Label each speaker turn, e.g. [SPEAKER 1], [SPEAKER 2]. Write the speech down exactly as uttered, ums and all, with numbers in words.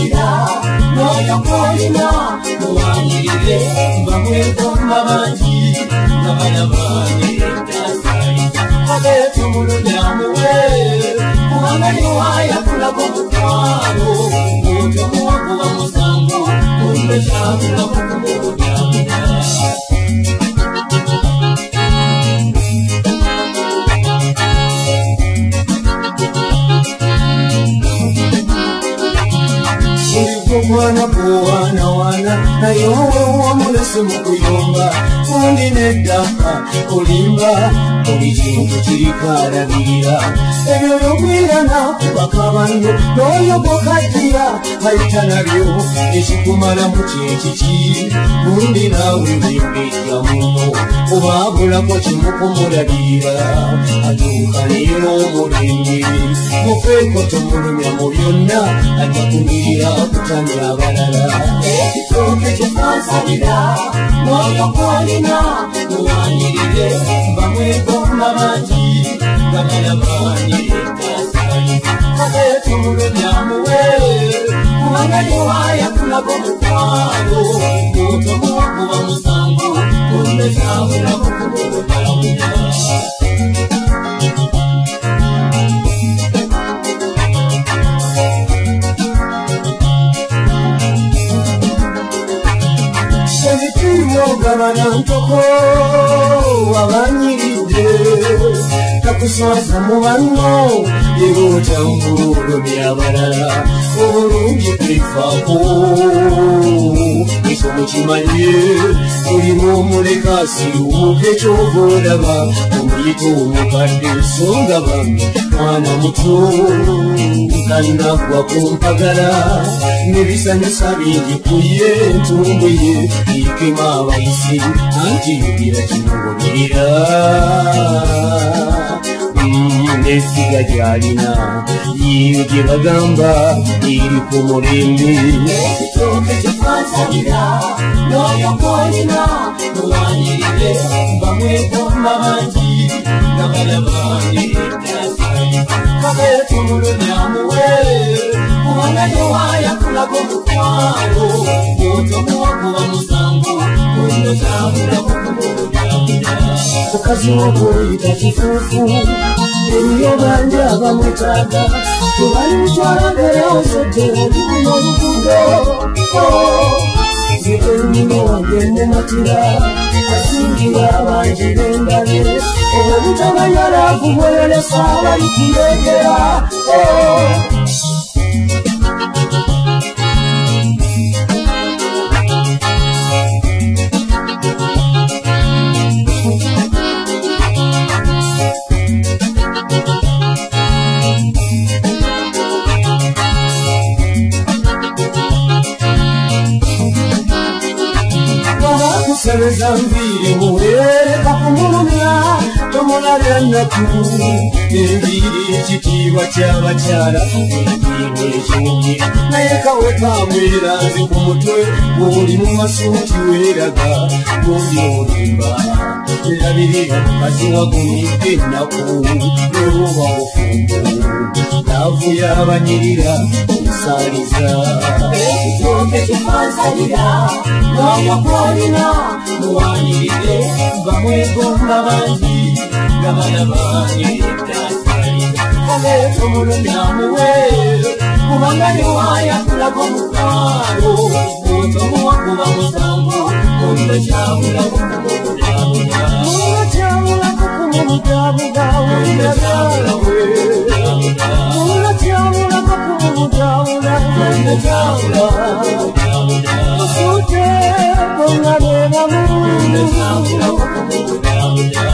[SPEAKER 1] kusalira noyo kolina muwanyirire bamwegomba bangi ngabana bange tasayiza kabetu mulunyamuwe kubanga niwayakulago mutwalo ojo muwakuba musango umbeshakula kukumubudamuna mwana kuwana wana nayo wamulese mukuyomba kundi neddaka kulimba buli kintu kirikarabirira ebyo yogwirana kubaka banno n'oyogokajjira ayita nabyo ekikumala mu kyekiki kundi naawe bimbejja muno obaabulako kimukumulabirira atuuka neyo omulembe mufeeko tomulumya mu byonna atakumirira kutamya abalala ekitooke kyefansabira noyo kwalina muwanyirire bamwegomba bangi ngabala banyire tasayiza kabetu mulunyamuwe kubanga niwayakulago mukwalo otomuwakuba musango umbesabula kukumubudamuna gabana ntoko abanyiridde takuswaza mu banno yegootambululo byabalala obulungi kwifaako ekyo mukimanye mulimu omuleka asiruuka ekyoba olaba omuyita omukadde ensonga bambi mwana muto kanagwa ku mpagala n'ebisanyusa bingi ku ye entumbu ye ikema abayisi anti yugira kimugobirira n'essiga gy'alina yiyo gye bagamba iri ku mulembe ekitooke kyefansabira noyo kwolina muwanyirire bamwegomba bangi ngabala bange tasayiza kabetu mulunyamuwe kubanga niwayakulago mukwalo otomuwakuba musango umbesabula kukumubudamuna mukazi w'okuyita kifuufu eriyo bangi abamwetaaga tebalimutwalagereozodde olikuno olugudo zitenyume wagende matira asingira abangi b'endabe obutabanyalaavu bweyolesa abalikuleegera Sebeza mbiri muwereka kumulumya tomulabya nnaku embiri ekitiibwa ky'abakyala ekiibwa ekingi naye kawe kamwera nze ku mutwe bw'oli mu masuuti weeraga gundi olimba erabirira mukazi wagumidde ennaku n'olwoba bufumbo laavu y'abanyirira omusaaliza ekitooke kyefansabira noyo kwolina muwanyirire bamwegomba bangi ngabala bange tasayiza kabetu mulunyamuwe kubanga niwayakulago mukwalo otomuwakuba musango umbesabula kukumubudamuna mulatyabula kukumubudamuna umbesabulawe mulatyabula kukumubudamuna umbesabula Sute, con la vera luz,